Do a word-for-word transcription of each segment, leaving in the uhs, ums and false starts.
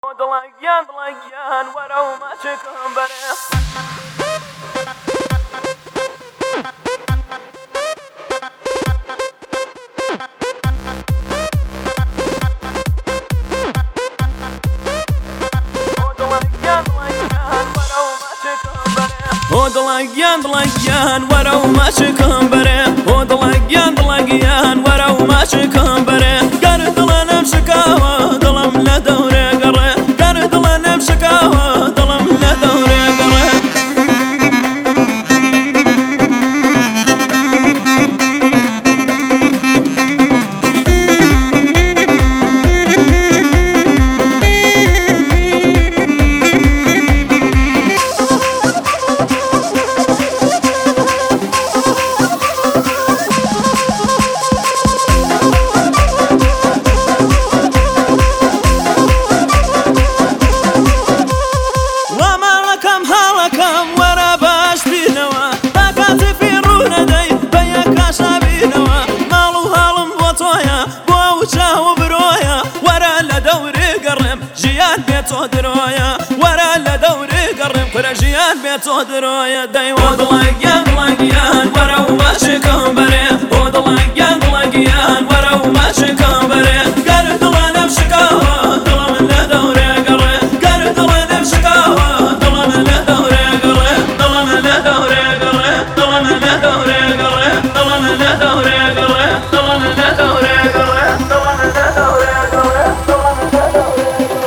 دڵگیان دڵگیان وەرە و ماچێکم بەرێ O دڵگیان دڵگیان وەرە و ماچێکم بەرێ O دڵگیان دڵگیان وەرە و ماچێکم بەرێ گەر دڵە نەم شکاوە دڵم لە دەورێ گەڕێ گەر دڵە نەم شکاوە دڵم لە دەورێ گەڕێ وەرە لە دەورێ گەڕێم کورە ژیان بێتۆ درۆیە دەی O دڵگیان دڵگیان وەرە و ماچێکم بەرێ O دڵگیان دڵگیان وەرە و ماچێکم بەرێ گەر دڵە نەم شکاوە دڵم لە دەورێ گەڕێ گەر دڵە نەم شکاوە دڵم لە دەورێ گەڕێ دڵم لە دەورێ گەڕێ دڵم لە دەورێ گەڕێ دڵم لە دەورێ گەڕێ دڵم لە دەورێ گەڕێ دڵم لە دەورێ گەڕێ دڵم لە دەورێ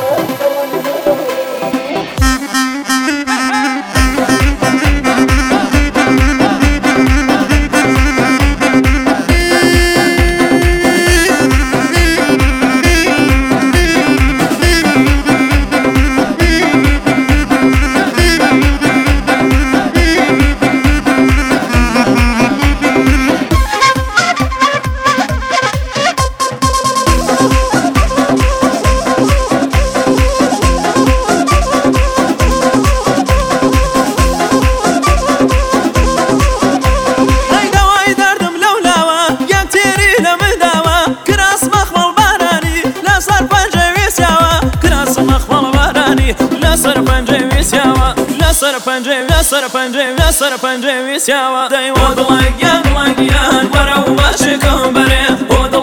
لەسەر پەنجەی ویسیاوە لەسەر پەنجەی لەسەر پەنجەی لەسەر پەنجەی ویسیاوە دەی O دڵگیان دڵگیان وەرە و ماچێکم بەرێ